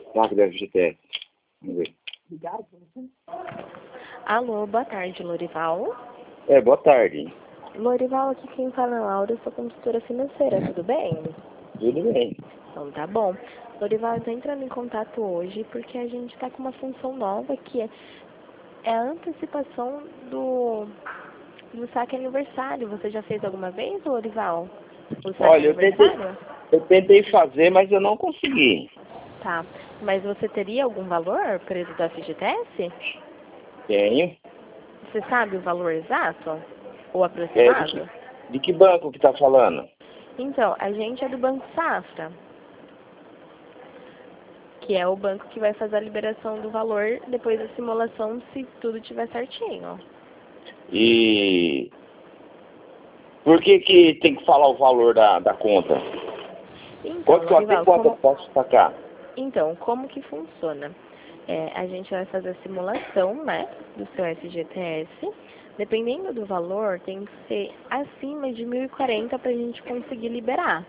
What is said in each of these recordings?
Marca da FGTS. Vamos ver. Alô, boa tarde, Lorival. Boa tarde. Lorival, aqui quem fala é Laura, eu sou consultora financeira, tudo bem? Tudo bem. Então tá bom. Lorival, eu tô entrando em contato hoje porque a gente tá com uma função nova que é a antecipação do saque aniversário. Você já fez alguma vez, Lorival? O saque Olha, aniversário? eu tentei fazer, mas eu não consegui. Tá. Mas você teria algum valor preso do FGTS? Tenho. Você sabe o valor exato? Ou aproximado? De que banco que tá falando? Então, a gente é do Banco Safra, que é o banco que vai fazer a liberação do valor depois da simulação, se tudo estiver certinho. E por que tem que falar o valor da conta? Então, Lorival, Quanto eu posso sacar? Então, como que funciona? A gente vai fazer a simulação, né, do seu FGTS. Dependendo do valor, tem que ser acima de 1.040 para a gente conseguir liberar.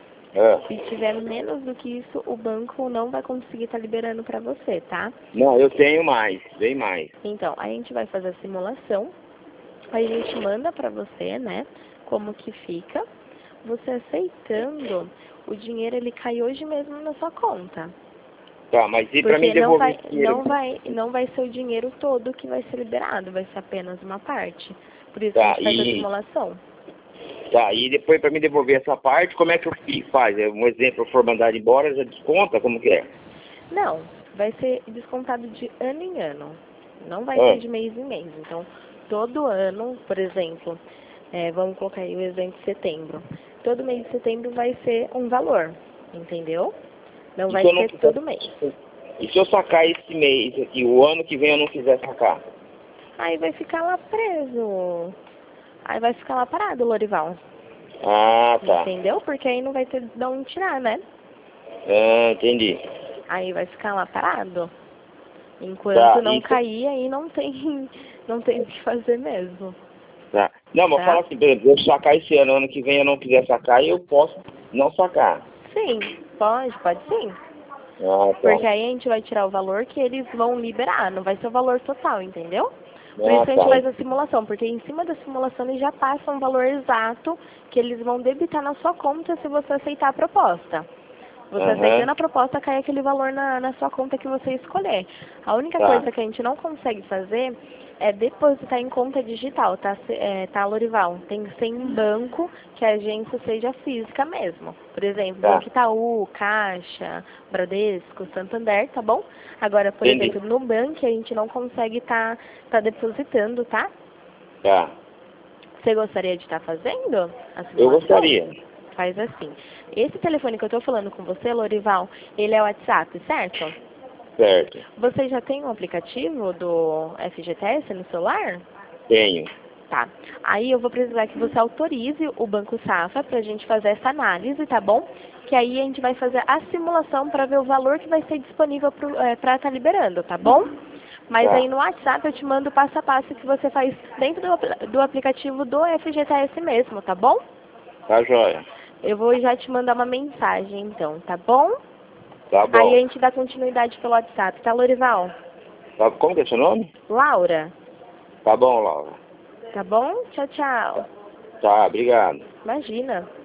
Se tiver menos do que isso, o banco não vai conseguir estar liberando para você, tá? Não, eu tenho mais, bem mais. Então, a gente vai fazer a simulação, a gente manda para você, né, como que fica. Você aceitando, o dinheiro ele cai hoje mesmo na sua conta. Tá, mas e para mim Porque devolver esse dinheiro? não vai ser o dinheiro todo que vai ser liberado, vai ser apenas uma parte. Por isso Tá, a gente faz a simulação. Tá, e depois para me devolver essa parte, como é que eu faz? Um exemplo, eu for mandar embora, já desconta? Como que é? Não, vai ser descontado de ano em ano. Não vai ser de mês em mês. Então, todo ano, por exemplo, vamos colocar aí o exemplo de setembro. Todo mês de setembro vai ser um valor, entendeu? Não vai ser todo mês. E se eu sacar esse mês aqui, o ano que vem eu não quiser sacar? Aí vai ficar lá preso. Aí vai ficar lá parado, Lorival. Ah, tá. Entendeu? Porque aí não vai ter de onde tirar, né? Ah, entendi. Aí vai ficar lá parado. Enquanto não Isso. cair, aí não tem o que fazer mesmo. Tá. Não, mas fala assim, por exemplo, eu sacar esse ano que vem eu não quiser sacar, eu posso não sacar. Sim, pode sim. Ah, tá. Porque aí a gente vai tirar o valor que eles vão liberar, não vai ser o valor total, entendeu? Por Ah, isso que a gente tá. faz a simulação, porque em cima da simulação eles já passam o valor exato que eles vão debitar na sua conta se você aceitar a proposta. Você aceitando a proposta, cai aquele valor na sua conta que você escolher. A única coisa que a gente não consegue fazer é depositar em conta digital, tá, Lorival? Tem que ser em banco que a agência seja física mesmo. Por exemplo, Banco Itaú, Caixa, Bradesco, Santander, tá bom? Agora, por exemplo, no banco a gente não consegue tá depositando, tá? Tá. Você gostaria de estar fazendo a simulação? Eu gostaria. Faz assim. Esse telefone que eu tô falando com você, Lorival, ele é o WhatsApp, certo? Certo. Você já tem um aplicativo do FGTS no celular? Tenho. Tá. Aí eu vou precisar que você autorize o Banco Safra pra gente fazer essa análise, tá bom? Que aí a gente vai fazer a simulação para ver o valor que vai ser disponível para estar liberando, tá bom? Mas aí no WhatsApp eu te mando o passo a passo que você faz dentro do aplicativo do FGTS mesmo, tá bom? Tá joia. Eu vou já te mandar uma mensagem então, tá bom? Tá bom. Aí a gente dá continuidade pelo WhatsApp, tá, Lorival? Tá, como que é seu nome? Laura. Tá bom, Laura. Tá bom? Tchau, tchau. Tá, obrigado. Imagina.